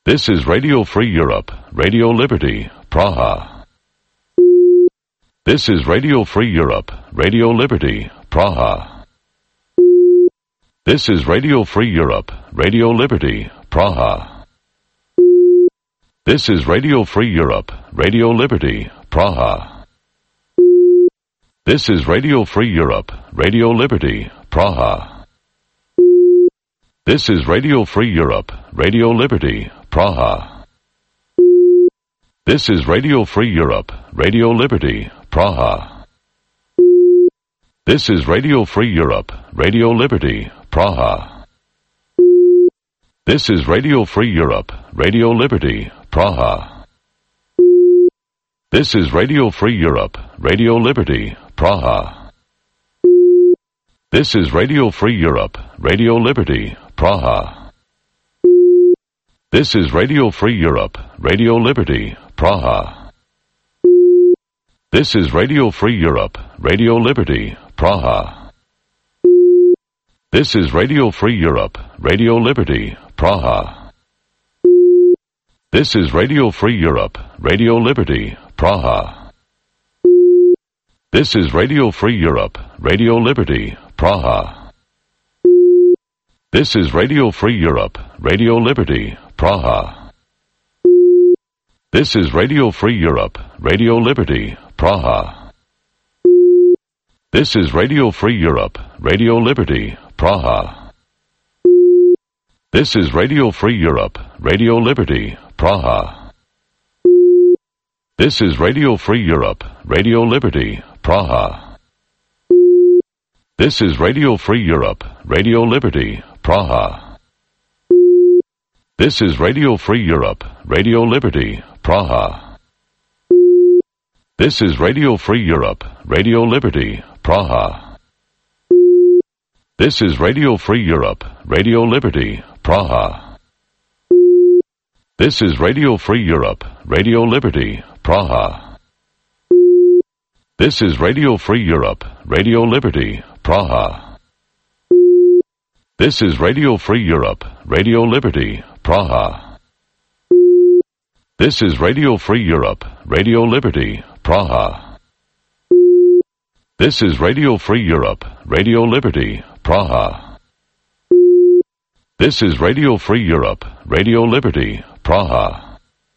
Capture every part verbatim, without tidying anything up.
This is Radio Free Europe, Radio Liberty, Praha. This is Radio Free Europe, Radio Liberty, Praha. This is Radio Free Europe, Radio Liberty, Praha. This is Radio Free Europe, Radio Liberty, Praha. This is Radio Free Europe, Radio Liberty, Praha. This is Radio Free Europe, Radio Liberty, Praha. This is Radio Free Europe, Radio Liberty, Praha. This is Radio Free Europe, Radio Liberty, Praha. This is Radio Free Europe, Radio Liberty, Praha. This is Radio Free Europe, Radio Liberty, Praha. This is Radio Free Europe, Radio Liberty, Praha. This is Radio Free Europe, Radio Liberty, Praha. This is Radio Free Europe, Radio Liberty, Praha. This is Radio Free Europe, Radio Liberty, Praha. This is Radio Free Europe, Radio Liberty, Praha. This is Radio Free Europe, Radio Liberty, Praha. This is Radio Free Europe, Radio Liberty, Praha. This is Radio Free Europe, Radio Liberty, Praha. This is Radio Free Europe, Radio Liberty, Praha. This is Radio Free Europe, Radio Liberty, Praha. This is Radio Free Europe, Radio Liberty, Praha. This is Radio Free Europe, Radio Liberty, Praha. This is Radio Free Europe, Radio Liberty, Praha. This is Radio Free Europe, Radio Liberty, Praha. This is Radio Free Europe, Radio Liberty, Praha. This is Radio Free Europe, Radio Liberty, Praha. This is Radio Free Europe, Radio Liberty, Praha. This is Radio Free Europe, Radio Liberty, Praha. This is Radio Free Europe, Radio Liberty, Praha. This is Radio Free Europe, Radio Liberty, Praha. This is Radio Free Europe, Radio Liberty, Praha.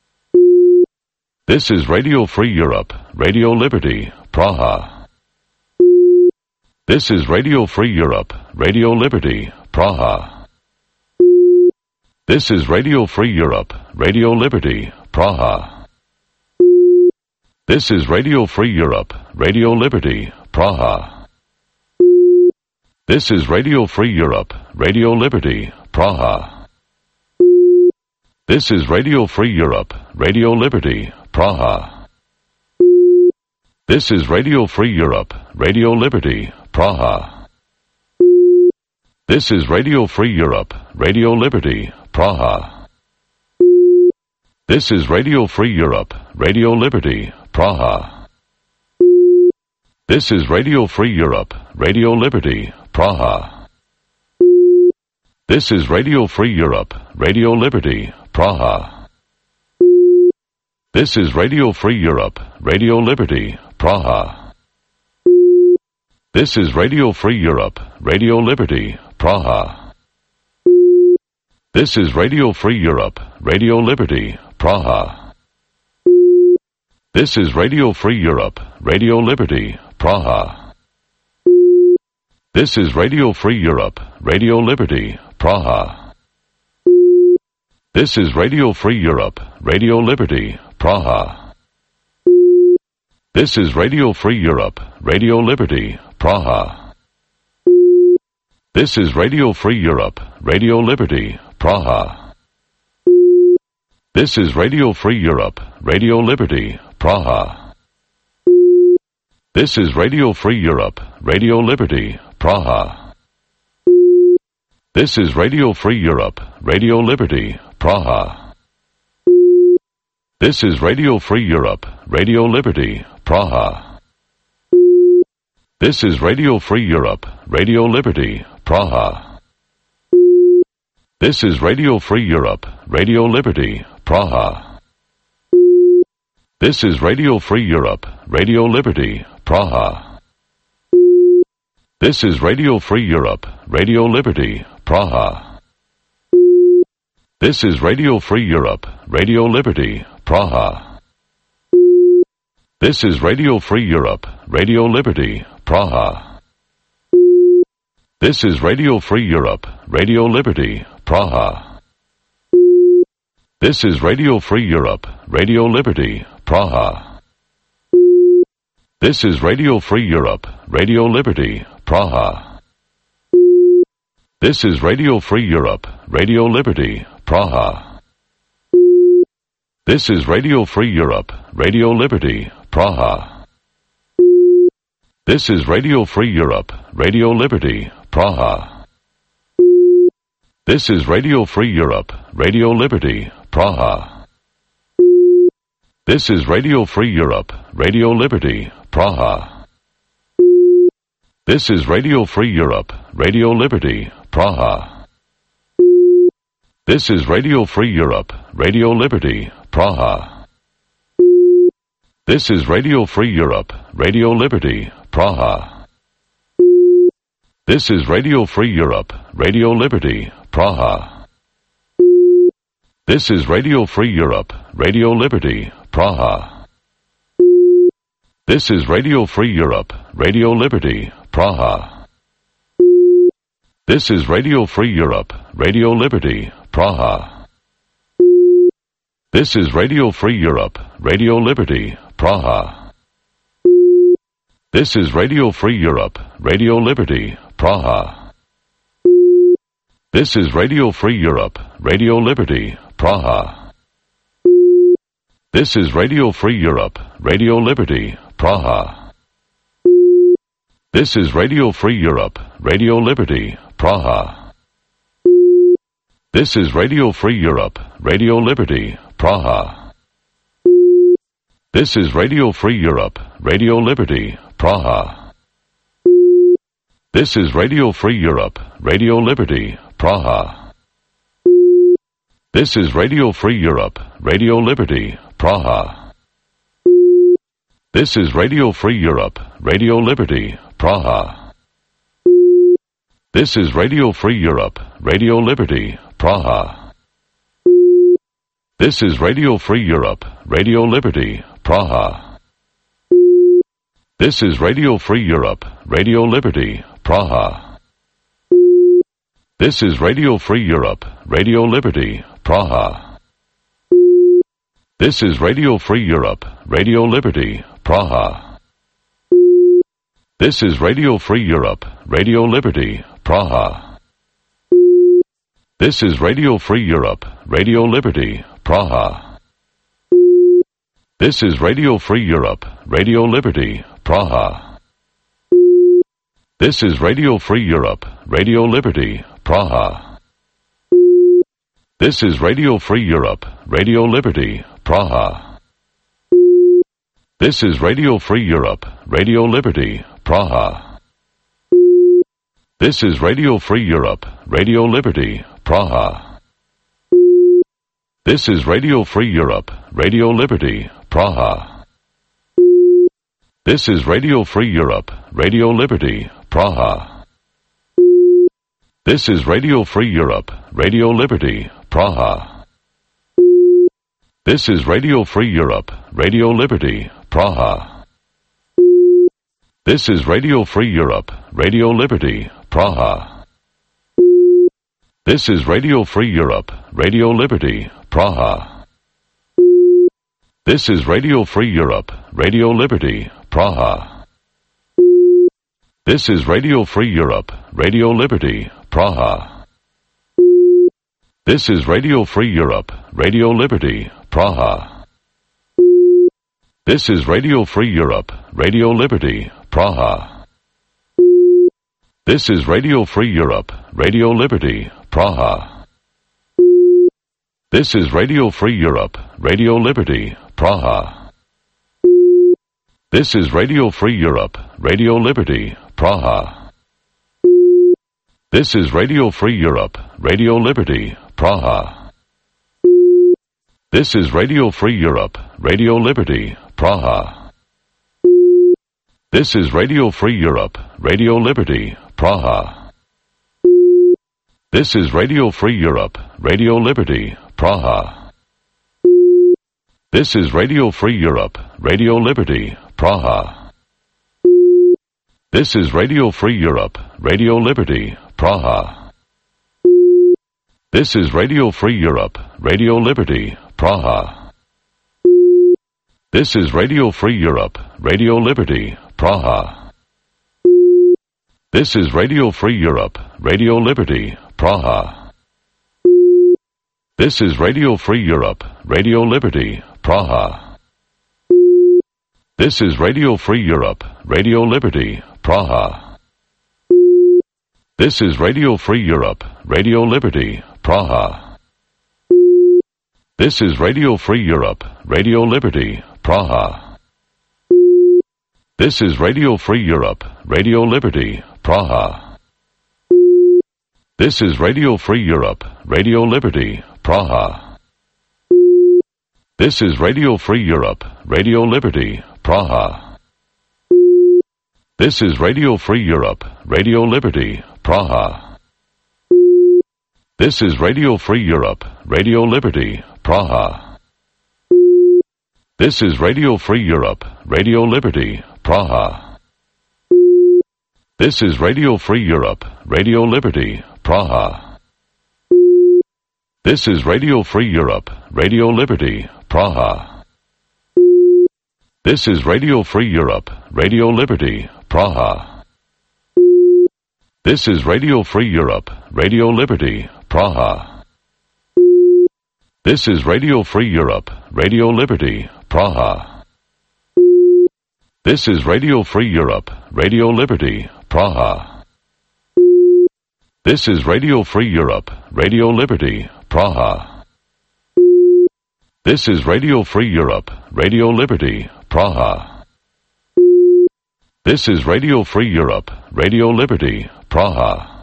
This is Radio Free Europe, Radio Liberty, Praha. This is Radio Free Europe, Radio Liberty, Praha. This is Radio Free Europe, Radio Liberty, Praha. This is Radio Free Europe, Radio Liberty, Praha. This is Radio Free Europe, Radio Liberty, Praha. This is Radio Free Europe, Radio Liberty, Praha. This is Radio Free Europe, Radio Liberty, Praha. This is Radio Free Europe, Radio Liberty, Praha. This is Radio Free Europe, Radio Liberty, Praha. This is Radio Free Europe, Radio Liberty, Praha. This is Radio Free Europe, Radio Liberty, Praha. This is Radio Free Europe, Radio Liberty, Praha. This is Radio Free Europe, Radio Liberty, Praha. This is Radio Free Europe, Radio Liberty, Praha. This is Radio Free Europe, Radio Liberty, Praha. This is Radio Free Europe, Radio Liberty, Praha. This is Radio Free Europe, Radio Liberty, Praha. This is Radio Free Europe, Radio Liberty, Praha. This is Radio Free Europe, Radio Liberty, Praha. This is Radio Free Europe, Radio Liberty, Praha. This is Radio Free Europe, Radio Liberty, Praha. This is Radio Free Europe, Radio Liberty, Praha. This is Radio Free Europe, Radio Liberty, Praha. This is Radio Free Europe, Radio Liberty, Praha. This is Radio Free Europe, Radio Liberty, Praha. This is Radio Free Europe, Radio Liberty, Praha. This is Radio Free Europe, Radio Liberty, Praha. This is Radio Free Europe, Radio Liberty, Praha. This is Radio Free Europe, Radio Liberty, Praha. This is Radio Free Europe, Radio Liberty, Praha. This is Radio Free Europe, Radio Liberty, Praha. This is Radio Free Europe, Radio Liberty, Praha. This is Radio Free Europe, Radio Liberty, Praha. This is Radio Free Europe, Radio Liberty, Praha. This is Radio Free Europe, Radio Liberty, Praha. This is Radio Free Europe, Radio Liberty, Praha. This is Radio Free Europe, Radio Liberty, Praha. This is Radio Free Europe, Radio Liberty, Praha. This is Radio Free Europe, Radio Liberty, Praha. This is Radio Free Europe, Radio Liberty, Praha. This is Radio Free Europe, Radio Liberty, Praha. This is Radio Free Europe, Radio Liberty, Praha. This is Radio Free Europe, Radio Liberty, Praha. This is Radio Free Europe, Radio Liberty, Praha. This is Radio Free Europe, Radio Liberty, Praha. This is Radio Free Europe, Radio Liberty, Praha. This is Radio Free Europe, Radio Liberty, Praha. This is Radio Free Europe, Radio Liberty, Praha. This is Radio Free Europe, Radio Liberty, Praha. This is Radio Free Europe, Radio Liberty, Praha. This is Radio Free Europe, Radio Liberty, Praha. This is Radio Free Europe, Radio Liberty, Praha. This is Radio Free Europe, Radio Liberty, Praha. This is Radio Free Europe, Radio Liberty, Praha. This is Radio Free Europe, Radio Liberty, Praha. This is Radio Free Europe, Radio Liberty, Praha. This is Radio Free Europe, Radio Liberty, Praha. This is Radio Free Europe, Radio Liberty, Praha. This is Radio Free Europe, Radio Liberty, Praha. This is Radio Free Europe, Radio Liberty, Praha. This is Radio Free Europe, Radio Liberty, Praha. This is Radio Free Europe, Radio Liberty, Praha. This is Radio Free Europe, Radio Liberty, Praha. This is Radio Free Europe, Radio Liberty, Praha. This is Radio Free Europe, Radio Liberty, Praha. This is Radio Free Europe, Radio Liberty, Praha. This is Radio Free Europe, Radio Liberty, Praha. This is Radio Free Europe, Radio Liberty, Praha. This is Radio Free Europe, Radio Liberty, Praha. This is Radio Free Europe, Radio Liberty, Praha. This is Radio Free Europe, Radio Liberty, Praha. This is Radio Free Europe, Radio Liberty, Praha. This is Radio Free Europe, Radio Liberty, Praha. This is Radio Free Europe, Radio Liberty, Praha. This is Radio Free Europe, Radio Liberty, Praha. This is Radio Free Europe, Radio Liberty, Praha. This is Radio Free Europe, Radio Liberty, Praha. This is Radio Free Europe, Radio Liberty, Praha. This is Radio Free Europe, Radio Liberty, Praha. This is Radio Free Europe, Radio Liberty, Praha. This is Radio Free Europe, Radio Liberty, Praha. This is Radio Free Europe, Radio Liberty, Praha. This is Radio Free Europe, Radio Liberty, Praha. This is Radio Free Europe, Radio Liberty, Praha. This is Radio Free Europe, Radio Liberty, Praha. This is Radio Free Europe, Radio Liberty, Praha. This is Radio Free Europe, Radio Liberty, Praha. This is Radio Free Europe, Radio Liberty, Praha. This is Radio Free Europe, Radio Liberty, Praha. This is Radio Free Europe, Radio Liberty, Praha. This is Radio Free Europe, Radio Liberty, Praha. This is Radio Free Europe, Radio Liberty, Praha. This is Radio Free Europe, Radio Liberty, Praha. This is Radio Free Europe, Radio Liberty, Praha. This is Radio Free Europe, Radio Liberty, Praha. This is Radio Free Europe, Radio Liberty, Praha. This is Radio Free Europe, Radio Liberty, Praha. This is Radio Free Europe, Radio Liberty, Praha. This is Radio Free Europe, Radio Liberty, Praha. This is Radio Free Europe, Radio Liberty, Praha. This is Radio Free Europe, Radio Liberty, Praha. This is Radio Free Europe, Radio Liberty, Praha. This is Radio Free Europe, Radio Liberty, Praha. This is Radio Free Europe, Radio Liberty, Praha. This is Radio Free Europe, Radio Liberty, Praha. This is Radio Free Europe, Radio Liberty, Praha. This is Radio Free Europe, Radio Liberty, Praha.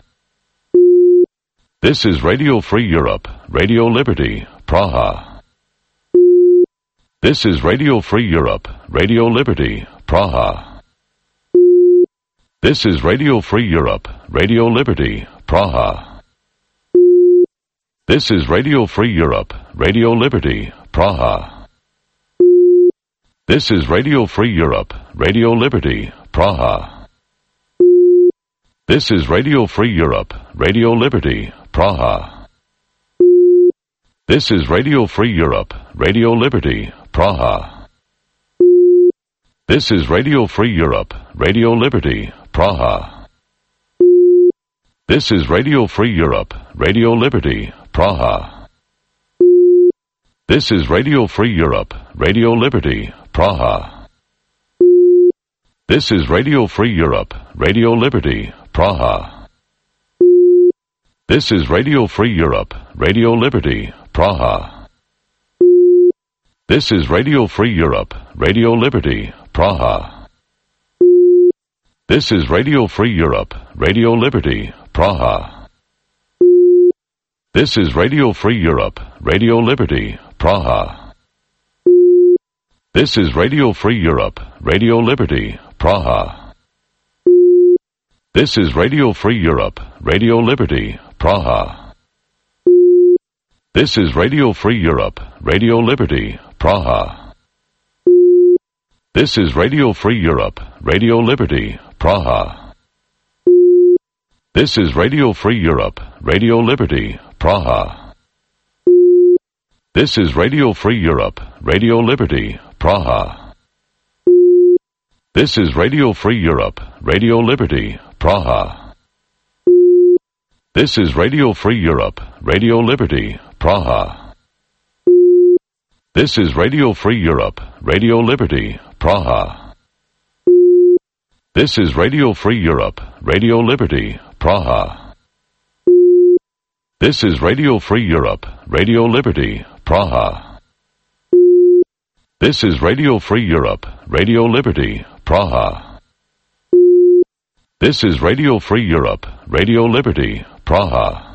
This is Radio Free Europe, Radio Liberty, Praha. This is Radio Free Europe, Radio Liberty, Praha. This is Radio Free Europe, Radio Liberty, Praha. This is Radio Free Europe, Radio Liberty, Praha. This is Radio Free Europe, Radio Liberty, Praha. This is Radio Free Europe, Radio Liberty, Praha. This is Radio Free Europe, Radio Liberty, Praha. This is Radio Free Europe, Radio Liberty, Praha. This is Radio Free Europe, Radio Liberty, Praha. This is Radio Free Europe, Radio Liberty, Praha. This is Radio Free Europe, Radio Liberty, Praha. This is Radio Free Europe, Radio Liberty, Praha. This is Radio Free Europe, Radio Liberty, Praha. This is Radio Free Europe, Radio Liberty, Praha. This is Radio Free Europe, Radio Liberty, Praha. This is Radio Free Europe, Radio Liberty, Praha. This is Radio Free Europe, Radio Liberty, Praha. This is Radio Free Europe, Radio Liberty, Praha. This is Radio Free Europe, Radio Liberty, Praha. This is Radio Free Europe, Radio Liberty, Praha. This is Radio Free Europe, Radio Liberty, Praha. This is Radio Free Europe, Radio Liberty, Praha. This is Radio Free Europe, Radio Liberty, Praha. This is Radio Free Europe, Radio Liberty, Praha. This is Radio Free Europe, Radio Liberty, Praha. This is Radio Free Europe, Radio Liberty, Praha. This is Radio Free Europe, Radio Liberty, Praha. This is Radio Free Europe, Radio Liberty, Praha.